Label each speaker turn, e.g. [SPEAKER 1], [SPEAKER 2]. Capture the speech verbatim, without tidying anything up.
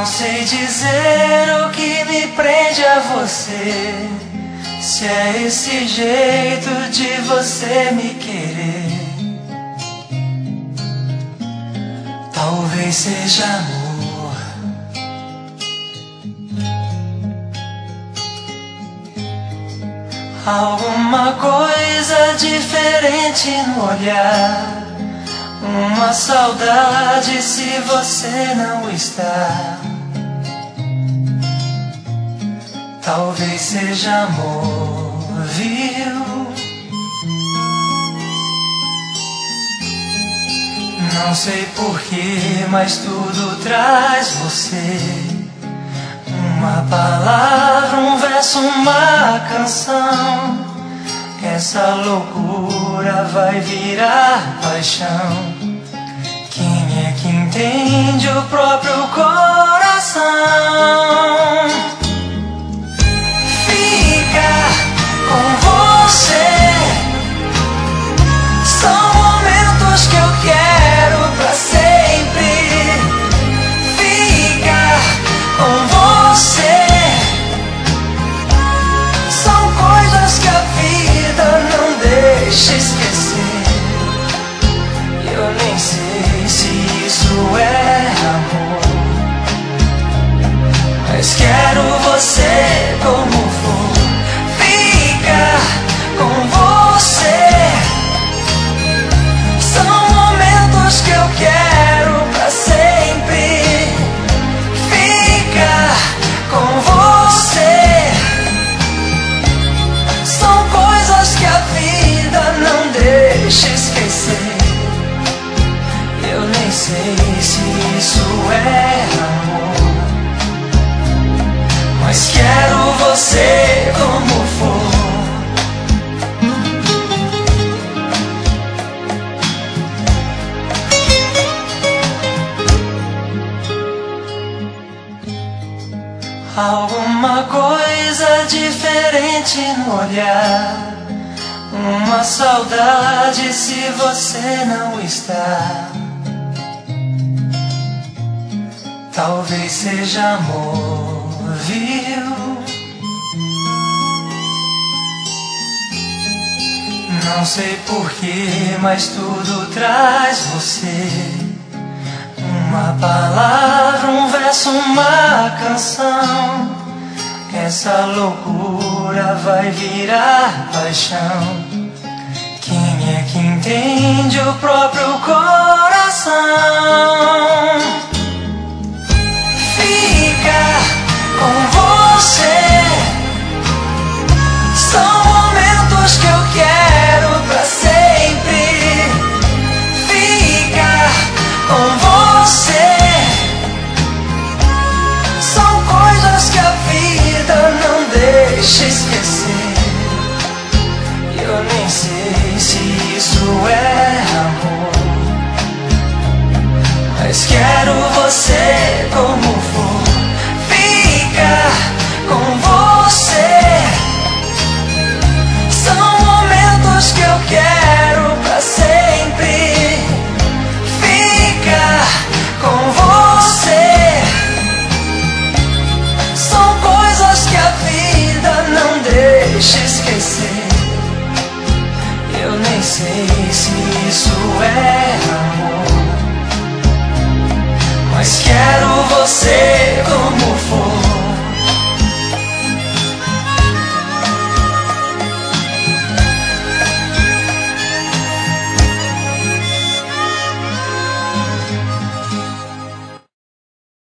[SPEAKER 1] Não sei dizer o que me prende a você, se é esse jeito de você me querer. Talvez seja amor, alguma coisa diferente no olhar, uma saudade se você não está. Talvez seja amor, viu? Não sei porquê, mas tudo traz você. Uma palavra, um verso, uma canção. Essa loucura vai virar paixão. Quem é que entende o próprio coração? Ficar com você são momentos que eu quero pra sempre. Ficar com você são coisas que a vida não deixa esquecer. Eu nem sei se isso é amor, mas quero você como for. Ficar com você são momentos que eu quero pra sempre. Ficar com você são coisas que a vida não deixa esquecer. Eu nem sei se isso é amor, mas quero você como for. Alguma coisa diferente no olhar, uma saudade se você não está. Talvez seja amor, viu? Não sei porquê, mas tudo traz você. Uma palavra, um verso, uma canção. Essa loucura vai virar paixão. Quem é que entende o próprio coração? Ficar com você são momentos que eu quero pra sempre. Ficar com você são coisas que a vida não deixa esquecer. Eu nem sei se isso é amor, mas quero você como for. Ficar com você são momentos que eu quero pra sempre. Ficar com você são coisas que a vida não deixa esquecer. Eu nem sei se isso é amor, mas quero você como